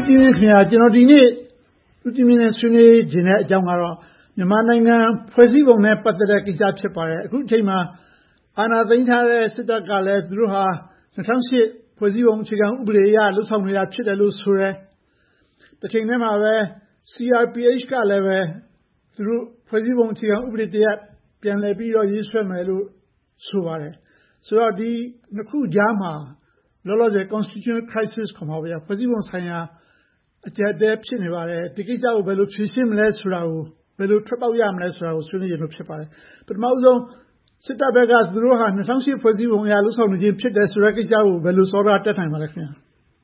ကြည့်ခင်ဗျာကျွန်တော်ဒီနေ့ဦးကြည်မြင့်နဲ့ဆွေးနွေးခြင်းတဲ့အကြောင်းကတော့မြန်မာနိုင်ငံဖွဲ့စည်းပုံနဲ့ပတ်သက်တဲ့ကိစ္စဖြစ်ပါတယ်အခုအချိန်မှာအာဏာသိမ်းထားတဲ့စစ်တပ်ကလည်းသူတို့ဟာ2008ဖွဲ့စည်းပုံအခြေခံဥပဒေအရလှုပ်ဆောင်နေတာဖြစ်တယ်လို့ဆိုရဲတစ်ချိန်တည်းမှာပဲ CRPH ကလည်းပဲသူတို့ဖွဲ့စည်းပုံအခြေခံဥပဒေတရက်ပြန်လည်ပြီးတော့ရေးဆွဲမယ်လို့ဆိုပါတယ်ဆိုတော့ဒီနှစ်ခုကြားမှာလောလောဆယ် constitutional crisis ခေါ်မှာဗျာဖွဲ့စည်းပုံဆိုင်ရာအကျပ်အတည်းဖြစ်နေပါတယ်ဒီကိစ္စကိုဘယ်လိုဖြေရှင်းမလဲဆိုတာကိုဘယ်လိုထွက်ပေါက်ရမလဲဆိုတာကိုဆွေးနွေးရလို့ဖြစ်ပါတယ်ပထမဆုံးစစ်တပ်ဘက်ကသူတို့ဟာ2008ဖွဲ့စည်းပုံအရလှုပ်ဆောင်နေခြင်းဖြစ်တယ်ဆိုတဲ့ကိစ္စကိုဘယ်လိုစောဒတက်နိုင်ပါလဲခင်ဗျာ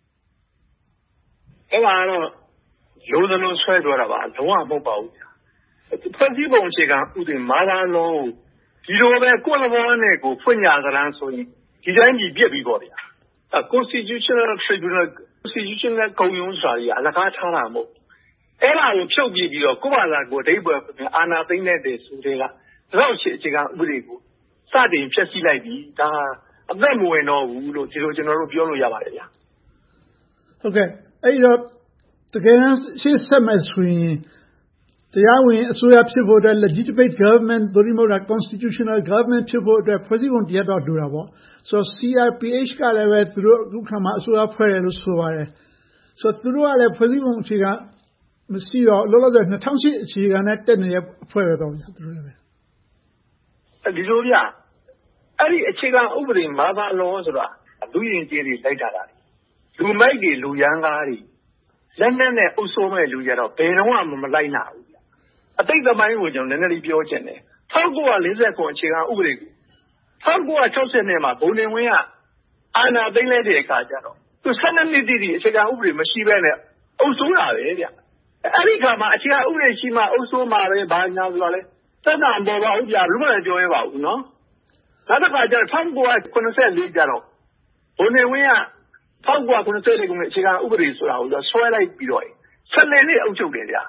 အဲ့ဒါတော့လိုသလိုဆွဲပြောတာပါလုံးဝမဟုတ်ပါဘူးဖွဲ့စည်းပုံအခြေခံဥပဒေမာလာလုံးဒီလိုပဲကိုယ့်ဘောနဲ့ကိုဖွင့်ညာသလားဆိုရင်ဒီတိုင်းကြီးပြက်ပြီးပေါ့ဗျာconstitutional tribunal constitutional ကုံရုံးစာကြီးအလကားထားတာမဟုတ်အဲ့ဒါကိုဖြုတ်ပြီးတော့ကိုယ့်ဘာသာကိုအဓိပ္ပာယ်အာဏာသိမ်းတဲ့ဆိုတဲ့ကတော့အခြေခံဥပဒေကိုစတင်ဖျက်ဆီးလိုက်ပြီဒါအသက်မဝင်တော့ဘူးလို့ဒီလိုကျွန်တော်တို့ပြောလို့ရပါတယ်ဗျာဟုတ်ကဲ့အဲ့တော့တကယ်ရှေ့ဆက်မယ်ဆိုရင်တရားဝင်အစိုးရဖြစ်ဖို့အတွက် legitimate government သို့မဟုတ် constitutional government ဖြစ်ဖို့အတွက်ဖွဲ့စည်းပုံတရပ်တော့လိုတာပေါ့ဆိုတော့ CRPH ကလည်းပဲသူတို့အခုခါမှာအစိုးရဖွဲ့တယ်လို့ဆိုပါတယ်ဆိုတော့သူတို့ကလည်းဖွဲ့စည်းပုံအခြေခံမရှိတော့လောလောဆယ်2008အခြေခံနဲ့တက်နေတဲ့အဖွဲ့ပဲတော့ဗျာသူတို့လည်းပဲဒီလိုဗျအဲ့ဒီအခြေခံဥပဒေမာသာလောဆိုတာလူရင်ကျေးတွေလိုက်တာလားလူမိုက်တွေလူရန်ကားတွေလက်နက်နဲ့အုပ်စိုးမဲ့လူကြတော့ဘယ်တော့မှမလိုက်နိုင်ဘူးအတိတ်သမိုင်းကိုကျွန်တော်နည်းနည်းလေးပြောချင်တယ်1940ခုအခြေခံဥပဒေကို1960နဲ့မှာဘုံနေဝင်းကအာဏာသိမ်းလိုက်တဲ့အခါကျတော့သူ12နှစ်တည်းအခြေခံဥပဒေမရှိဘဲနဲ့အုပ်စိုးတာပဲဗျအဲ့ဒီခါမှာအခြေခံဥပဒေရှိမှအုပ်စိုးမှာပဲဘာညာဆိုတာလဲသက်သာပေါ်ပါဦးဗျာဘယ်မှလည်းပြောရပါဘူးနော်နောက်တစ်ခါကျတော့1984ကျတော့ဘုံနေဝင်းက1984ခုနှစ်အခြေခံဥပဒေဆိုတာကိုဆွဲလိုက်ပြီးတော့14နှစ်အုပ်ချုပ်တယ်ဗျာ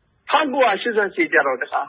1988ကျတော့တခါ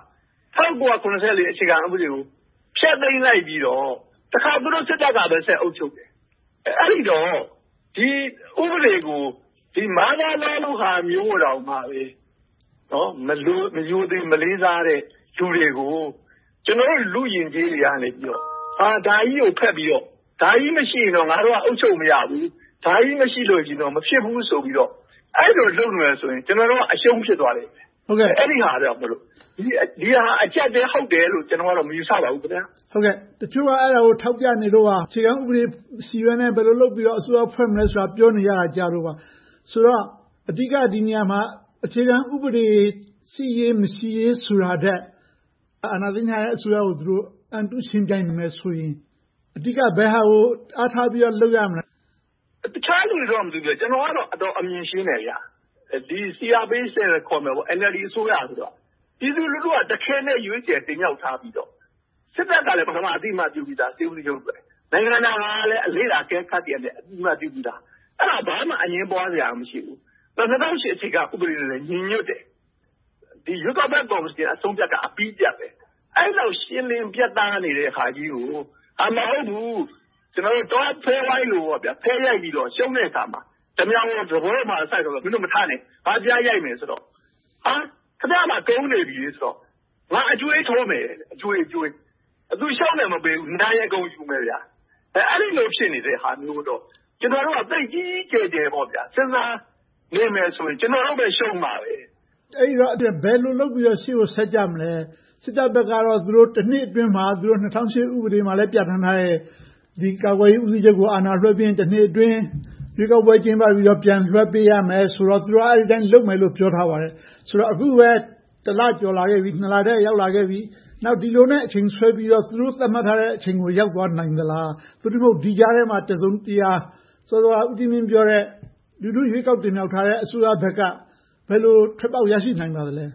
1984အခြေခံဥပဒေကိုဖျက်သိမ်းလိုက်ပြီးတော့တခါသူတို့စစ်တပ်ကပဲဆက်အုပ်ချုပ်တယ်အဲ့ဒီတော့ဒီဥပဒေကိုဒီမာသာလောလို့ဟာမျိုးတော်မှာပဲနော်မယိုသေးမလေးစားတဲ့လူတွေကိုကျွန်တော်တို့လူရင်ကြီးတွေကနေပြီးတော့ဒါကြီးကိုဖက်ပြီးတော့ဒါကြီးမရှိရင်တော့ငါတို့ကအုပ်ချုပ်မရဘူးဒါကြီးမရှိလို့ရှိရင်တော့မဖြစ်ဘူးဆိုပြီးတော့အဲ့လိုလုပ်နေရဆိုရင်ကျွန်တော်တို့အရှုံးဖြစ်သွားတယ်ဟုတ်ကဲ့အဲ့ဒီဟာတော့မလို့ဒီဟာအကျက်တည်းဟုတ်တယ်လို့ကျွန်တော်ကတော့မယူဆပါဘူးခင်ဗျာဟုတ်ကဲ့တချို့ကအဲ့ဒါကိုထောက်ပြနေလို့ပါအခြေခံဥပဒေစီရွက်နဲ့ဘယ်လိုလုပ်ပြီးတော့အစိုးရဖွဲ့မလဲဆိုတာပြောနေရတာကြားလို့ပါဆိုတော့အဓိကဒီနေရာမှာအခြေခံဥပဒေစီရေးမရှိရေးဆိုတာတဲ့အာဏာသိမ်းတဲ့အစိုးရကိုသူတို့အန်တုရှင်းပြနေမယ်ဆိုရင်အဓိကဘယ်ဟာကိုအားထားပြီးတော့လုပ်ရမလဲတခြားလူတွေတော့မသိဘူးကျွန်တော်ကတော့အတော်အမြင်ရှင်းတယ်ဗျာဒီ CRPH နဲ့ခေါ်မယ်ပေါ့ NLD အစိုးရဆိုတော့ပြည်သူလူထုကတခဲနဲ့ရွေးချယ်တင်မြှောက်ထားပြီးတော့စစ်တပ်ကလည်းပထမအသိမှပြုပြီးသားစေဦးချုပ်ပဲနိုင်ငံတော်ကလည်းအလေးလာကဲခတ်တယ်နဲ့အသိမှပြုပြီးသားအဲ့ဒါဘာမှအငင်းပွားစရာမရှိဘူး2008အခြေကဥပဒေနဲ့ညီညွတ်တယ်ဒီရွေးကောက်ပွဲကော်မရှင်အဆုံးဖြတ်ကအပြီးပြတ်ပဲအဲ့လောက်ရှင်းလင်းပြတ်သားနေတဲ့အခါကြီးကိုမဟုတ်ဘူးကျွန်တော်တို့တော့ဖဲဝိုင်းလို့ပေါ့ဗျာဖဲရိုက်ပြီးတော့ရှုံးတဲ့အခါမှာတမြောင်သဘောမှာစိုက်တော့ဘယ်လိုမထားနဲ့ဘာပြရိုက်မယ်ဆိုတော့ခဏမှကုန်းနေပြီဆိုတော့ငါအကျွေးထိုးမယ်အကျွေးသူရှောင်းတယ်မပေးဘူးနားရဲ့ကုန်းယူမယ်ဗျာအဲ့ဒီလိုဖြစ်နေတဲ့ဟာမျိုးတော့ကျွန်တော်တို့ကသိကြီးကျယ်ကျယ်ပေါ့ဗျာစဉ်းစားနေမယ်ဆိုရင်ကျွန်တော်တို့ပဲရှုံးပါပဲအဲ့တော့ဘယ်လိုလုပ်ပြီးတော့ရှေ့ကိုဆက်ကြမလဲစစ်တပ်ဘက်ကတော့သူတို့တစ်နှစ်အတွင်းမှာသူတို့2008ဥပဒေမှာလည်းပြဋ္ဌာန်းထားတဲ့ဒီကာကွယ်ရေးဦးစီးချုပ်ကိုအာဏာလွှဲပြီးတစ်နှစ်အတွင်းရွေးကောက်ပွဲကျင်းပပြီးတော့ပြန်လွှဲပေးရမယ်ဆိုတော့သူတို့အဲ့ဒီတိုင်းလုပ်မယ်လို့ပြောထားပါတယ်ဆိုတော့အခုပဲတစ်လကျော်လာခဲ့ပြီ2လတည်းရောက်လာခဲ့ပြီနောက်ဒီလိုနဲ့အချိန်ဆွဲပြီးတော့သူတို့သတ်မှတ်ထားတဲ့အချိန်ကိုရောက်သွားနိုင်သလားသူတို့ဒီကြားထဲမှာတစုံတရာစောစောဦးတီမင်းပြောတဲ့လူတို့ရွေးကောက်တင်မြှောက်ထားတဲ့အစိုးရဘက်ကဘယ်လိုထွက်ပေါက်ရရှိနိုင်ပါသလဲ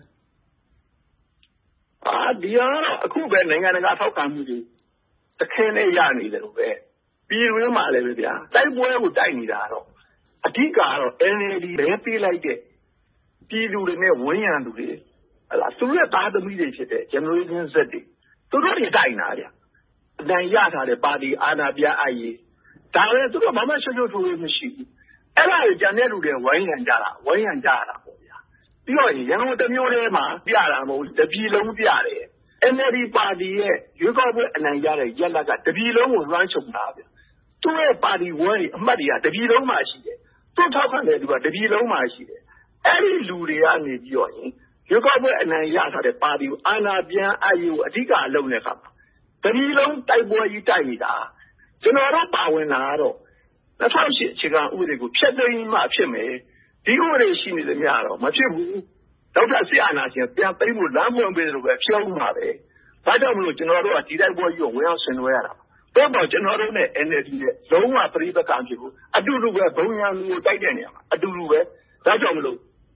ဒီဟာအခုပဲနိုင်ငံတကာထောက်ခံမှုတွေတခဲနဲ့ရနေတယ်လို့ပဲပြည်တွင်းမှာလည်းပဲဗျာတိုက်ပွဲကိုတိုက်နေတာတော့အဓိကတော့ NLD ပဲပေးလိုက်တဲ့ပြည်သူတွေနဲ့ဝန်းရံသူတွေသူတို့ရဲ့သားသမီးတွေဖြစ်တဲ့ generation Z တွေသူတို့တွေတိုက်နေတာဗျအနိုင်ရထားတဲ့ပါတီအာဏာပြအပ်ရေးဒါပဲသူတို့ဘာမှရှုပ်ရှုပ်ထွေးထွေးမရှိဘူးအဲ့ဒါကိုကြံတဲ့လူတွေဝိုင်းရံကြတာပေါ့ဗျာပြီးတော့ရန်ကုန်တစ်မျိုးထဲမှာပြတာမဟုတ်တပြည်လုံးပြတယ် NLD ပါတီရဲ့ရွေးကောက်ပွဲအနိုင်ရတဲ့ရက်လက်ကတပြည်လုံးကိုလွှမ်းခြုံတာဗျသူ့ရဲ့ပါတီဝဲအမှတ်တွေကတပြည်လုံးမှာရှိတယ်သူ့ထောက်ခံတဲ့လူကတပြည်လုံးမှာရှိတယ်အဲ့ဒီလူတွေကနေပြီးတော့ရွေးကောက်ပွဲအနိုင်ရထားတဲ့ပါတီကိုအာဏာပြန်အပ်ရေးကိုအဓိကအလုပ်နဲ့ခါမှာတပြည်လုံးတိုက်ပွဲကြီးတိုက်နေတာကျွန်တော်တို့ပါဝင်လာတော့2008အခြေခံဥပဒေကိုဖျက်သိမ်းမှဖြစ်မယ်ဒီဥပဒေရှိနေသမျှတော့မဖြစ်ဘူးဒေါက်တာဆီအာနာရှင်ပြန်သိမ်းဖို့လမ်းပွင့်ပေးတယ်လို့ပဲဖြောင်းမှာပဲဒါကြောင့်မလို့ကျွန်တော်တို့ကဒီတိုက်ပွဲကြီးကိုဝင်အောင်ဆင်နွှဲရတာတော့ကျွန်တော်တို့နဲ့ NLD နဲ့လုံးဝပြိပက္ခဖြစ်ဘူးအတူတူပဲဘုံရံလူကိုတိုက်တဲ့နေရာမှာအတူတူပဲဒါကြောင့်မလို့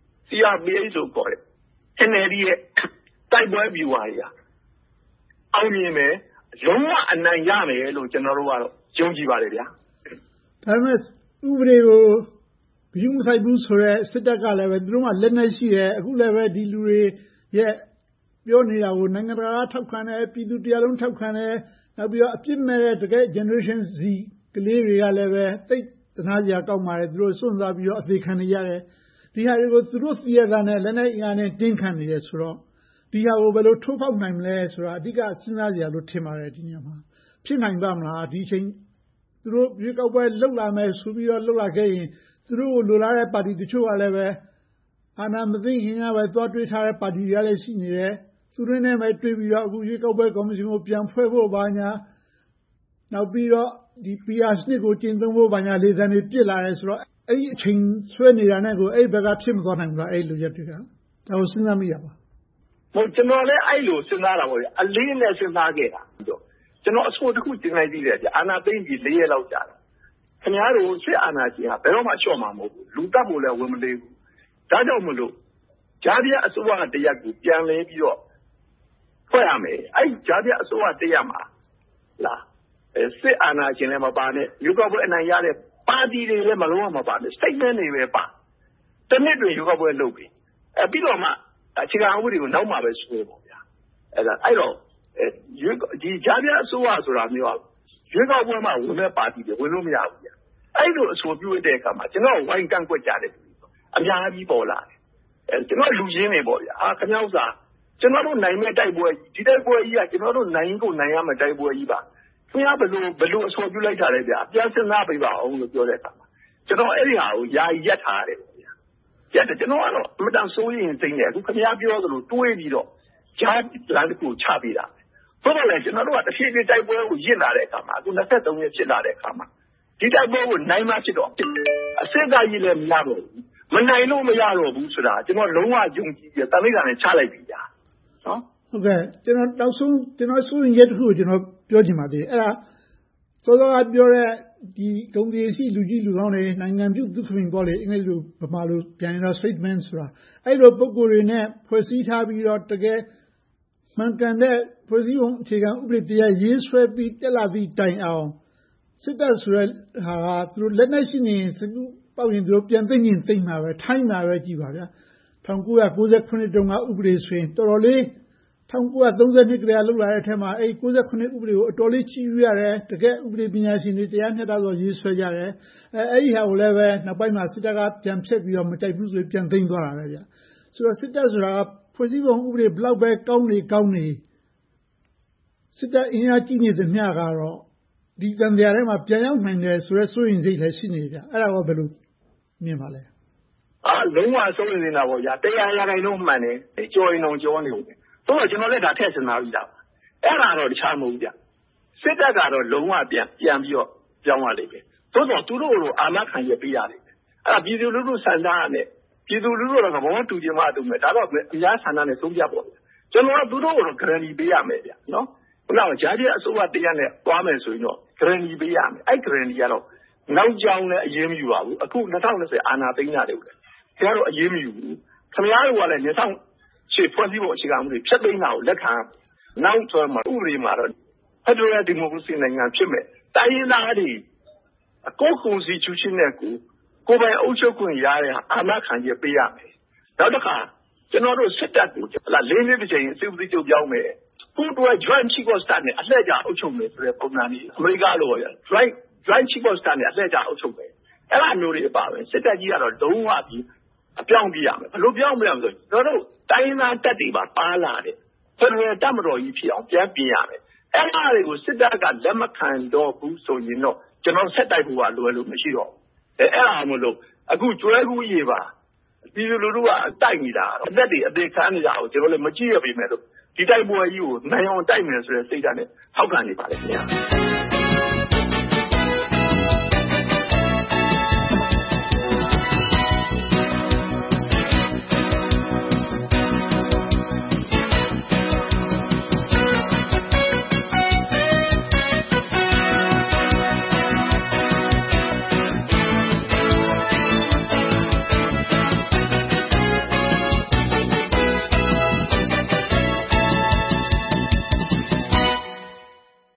CRPH လို့ခေါ်တယ် NLD ရဲ့တိုက်ပွဲဗျူဟာကြီးအောင်မြင်မယ်လုံးဝအနိုင်ရမယ်လို့ကျွန်တော်တို့ကတော့ယုံကြည်ပါတယ်ဗျာဒါပေမဲ့ဥပဒေကိုဘယူးမဆိုင်ဘူးဆိုတော့စစ်တပ်ကလည်းပဲသူတို့ကလက်နက်ရှိတယ်အခုလည်းပဲဒီလူတွေရဲ့ပြောနေတာကိုနိုင်ငံတကာကထောက်ခံတယ်ပြည်သူတရားလုံးထောက်ခံတယ်နောက်ပြီးတော့အပြစ်မဲ့တဲ့တကယ် generation Z ကလေးတွေကလည်းပဲသိသနာစရာကောက်ပါတယ်သူတို့စွန့်စားပြီးတော့အသေးခံနေရတယ်ဒီဟာတွေကိုသူတို့သိရတာနဲ့လက်နက်အင်အားနဲ့တင်းခံနေရဆိုတော့ဒီဟာကိုဘယ်လိုထိုးဖောက်နိုင်မလဲဆိုတာအဓိကစဉ်းစားကြရလို့ထင်ပါတယ်ဒီညမှာဖြစ်နိုင်ပါမလားဒီချိန်သူတို့ရွေးကောက်ပွဲလှုပ်လာမယ်ဆိုပြီးတော့လှုပ်လာခဲ့ရင်သူတို့ကိုလိုလားတဲ့ပါတီတချို့ကလည်းပဲအာဏာမသိမ်းခင်ကပဲသွားတွေးထားတဲ့ပါတီတွေကလည်းရှိနေတယ်သူတို့နဲ့ပဲတွေးပြီးတော့အခုရွေးကောက်ပွဲကော်မရှင်ကိုပြန်ဖွဲ့ဖို့ပါညာနောက်ပြီးတော့ဒီ PR စနစ်ကိုကျင့်သုံးဖို့ပါညာလေသံတွေပြစ်လာတယ်ဆိုတော့အဲ့ဒီအချိန်ဆွဲနေတာနဲ့ကိုအဲ့ဘက်ကဖြစ်မသွားနိုင်ဘူးလားအဲ့လိုရက်တွေကဒါကိုစဉ်းစားမိရပါဟုတ်ကျွန်တော်လည်းအဲ့လိုစဉ်းစားတာပေါ့ဗျအလေးနဲ့စဉ်းစားခဲ့တာကျွန်တော်အဆိုတစ်ခုတင်လိုက်သေးတယ်ဗျအာဏာသိမ်းပြီး4ရက်လောက်ကြာတယ်ခင်ဗျားတို့စစ်အာဏာရှင်ကဘယ်တော့မှလျှော့မှာမဟုတ်ဘူးလူတပ်ဖို့လည်းဝင်မလေးဘူးဒါကြောင့်မလို့ဂျားပြအစိုးရတရက်ကိုပြန်လဲပြီးတော့ဖွဲ့ရမယ်အဲ့ဂျားပြအစိုးရတရက်မှာလားစစ်အာဏာရှင်လည်းမပါနဲ့ရွေးကောက်ပွဲအနိုင်ရတဲ့ပါတီတွေလည်းမလုံးဝမပါနဲ့ statement တွေပဲပါတနစ်တွေရွေးကောက်ပွဲလုပ်ပြီးပြီးတော့မှအခြေခံဥပဒေကိုနောက်မှပဲဆွဲပေါ့ဗျာအဲ့တော့ဒီဂျားပြအစိုးရဆိုတာမျိုးရွေးကောက်ပွဲမှာဝင်မဲ့ပါတီတွေဝင်လို့မရဘူးဗျာအဲ့လိုအဆိုပြုတဲ့အခါမှာကျွန်တော်ဝိုင်းကန့်ကွက်ကြတယ်အများကြီးပေါ်လာတယ်ကျွန်တော်လူရင်းနေပေါ့ဗျာခင်ဗျားဥစ္စာကျွန်တော်တို့နိုင်မဲ့တိုက်ပွဲဒီတိုက်ပွဲကြီးကကျွန်တော်တို့နိုင်ကိုနိုင်ရမယ့်တိုက်ပွဲကြီးပါခင်ဗျားဘယ်လိုအဆိုပြုလိုက်တာလဲဗျာပြန်စဉ်းစားပေးပါအောင်လို့ပြောတဲ့အခါမှာကျွန်တော်အဲ့ဒီဟာကိုယာယီရက်ထားရတယ်ပေါ့ဗျာရက်တယ်ကျွန်တော်ကတော့အမတန်စိုးရင်စိမ့်တယ်အခုခင်ဗျားပြောသလိုတွေးပြီးတော့ဂျားလမ်းတစ်ခုချပေးတာဆိုတော့လေကျွန်တော်တို့ကတစ်ဖြည်းဖြည်းတိုက်ပွဲကိုရစ်လာတဲ့အခါမှာအခု23ရက်ဖြစ်လာတဲ့အခါမှာဒီတိုက်ပွဲကိုနိုင်မှဖြစ်တော့အစစ်သားကြီးလည်းမရတော့ဘူးမနိုင်လို့မရတော့ဘူးဆိုတာကျွန်တော်လုံးဝယုံကြည်တယ်တမိတ်ကလည်းချလိုက်ပြီညာနော်ဟုတ်ကဲ့ကျွန်တော်တောက်ဆုံးကျွန်တော်စိုးရင်ရက်တစ်ခုကိုကျွန်တော်ပြောချင်ပါသေးတယ်အဲ့ဒါစောစောကပြောတဲ့ဒီဂုဏ်ကြီးရှိလူကြီးလူကောင်းတွေနိုင်ငံပြုသူခမင်ပေါ့လေအင်္ဂလိပ်လိုဗမာလိုပြန်ရင်တော့ statement ဆိုတာအဲ့လိုပုံကိုယ်တွေနဲ့ဖွဲ့စည်းထားပြီးတော့တကယ်မှန်ကန်တဲ့ဖွဲ့စည်းပုံအခြေခံဥပဒေတရားရေးဆွဲပြီးတက်လာသည့်တိုင်အောင်စစ်တပ်ဆိုတဲ့ဟာကသူတို့လက်နက်ရှိနေစကူပေါက်ရင်သူတို့ပြန်သိရင်သိမှာပဲထိုင်းမှာပဲကြည်ပါဗျာ1998တုန်းကဥပဒေဆိုရင်တော်တော်လေး1932ကတည်းကလောက်လာတဲ့အထက်မှာအဲ့98ဥပဒေကိုအတော်လေးကြီးယူရတယ်တကယ်ဥပဒေပညာရှင်တွေတရားမျှတစွာရေးဆွဲကြတယ်အဲ့ဒီဟာကိုလည်းပဲနောက်ပိုင်းမှာစစ်တပ်ကပြန်ဖျက်ပြီးတော့မကြိုက်ဘူးဆိုပြန်သိမ်းသွားတာပဲဗျာဆိုတော့စစ်တပ်ဆိုတာဖွဲ့စည်းပုံဥပဒေဘလောက်ပဲကောင်းနေစစ်တပ်အင်အားကြီးနေသမျှကတော့ဒီတန်တရားထဲမှာပြန်ရောက်နိုင်တယ်ဆိုတော့စိုးရင်စိတ်လည်းရှိနေကြအဲ့ဒါကဘယ်လိုမြင်ပါလဲလုံးဝစိုးရင်နေတာပေါ့ဗျာ100 ရာခိုင်နှုန်းမှန်တယ်ကြော်ရင်တော့ကြောနေဦးတယ်ဆိုတော့ကျွန်တော်လည်းဒါထည့်စင်သားပြီးတာအဲ့ဒါတော့တခြားမဟုတ်ဘူးဗျစစ်တပ်ကတော့လုံးဝပြန်ပြီးတော့ပြောင်းရလိမ့်မယ်သို့တော့သူတို့ကိုအာမခံရပေးရလိမ့်မယ်အဲ့ဒါပြည်သူလူထုဆန္ဒနဲ့ပြည်သူလူထုတော့ဘောတူချင်မှတူမယ်ဒါတော့အများဆန္ဒနဲ့ဆုံးဖြတ်ပေါ့ကျွန်တော်ကသူတို့ကို guarantee ပေးရမယ်ဗျနော်ခုနကဂျားပြအစိုးရတရားနဲ့သွားမယ်ဆိုရင်တော့ guarantee ပေးရမယ်အဲ့ guarantee ကတော့နောက်ကြောင်းလည်းအရေးမယူပါဘူးအခု2020အာဏာသိမ်းတာတွေလည်းခင်ဗျားတို့အရေးမယူဘူးခင်ဗျားတို့ကလည်းရှေ့ဖွဲ့စည်းပုံအခြေခံမှုတွေဖျက်သိမ်းတာကိုလက်ခံနောက်ဆိုမှဥပဒေမှာတော့ Federal Democracy နိုင်ငံဖြစ်မဲ့တိုင်းရင်းသားတွေကို Constitution နဲ့ကိုယ်ပိုင်အုပ်ချုပ်ခွင့်ရတဲ့အာမခံချက်ပေးရမယ်နောက်တစ်ခါကျွန်တော်တို့စစ်တပ်ကို၄ နှစ်တစ်ချိန်စစ်ဦးစီးချုပ်ပြောင်းမယ်ပူးတွဲ Joint Chief of Staff နဲ့အလှည့်ကျအုပ်ချုပ်မယ်ဆိုတဲ့ပုံစံမျိုးအမေရိကလိုပေါ့ဗျာ Joint Chief of Staff နဲ့အလှည့်ကျအုပ်ချုပ်မယ်အဲ့လိုမျိုးတွေအပါပဲစစ်တပ်ကြီးကတော့လုံးဝပြီးအပြောင်းပြရမယ်ဘယ်လိုပြောင်းမလဲဆိုတော့တို့တိုင်းသားတက်တွေပါလာတယ်ဖက်ဒရယ်တပ်မတော်ကြီးဖြစ်အောင်ပြန်ပြင်ရမယ်အဲ့ဒါတွေကိုစစ်တပ်ကလက်မခံတော့ဘူးဆိုရင်တော့ကျွန်တော်ဆက်တိုက်ဖို့ကလွယ်လို့မရှိတော့အဲ့ဒါမလို့အခုကျွဲကူးရေပါပြည်သူလူထုကတိုက်နေတာတော့အသက်တွေအသေးခံနေတာကိုကျွန်တော်လည်းမကြည့်ရပေမဲ့လို့ဒီတိုက်ပွဲကြီးကိုနိုင်အောင်တိုက်မယ်ဆိုတဲ့စိတ်ဓာတ်နဲ့ထောက်ခံနေပါလေခင်ဗျာ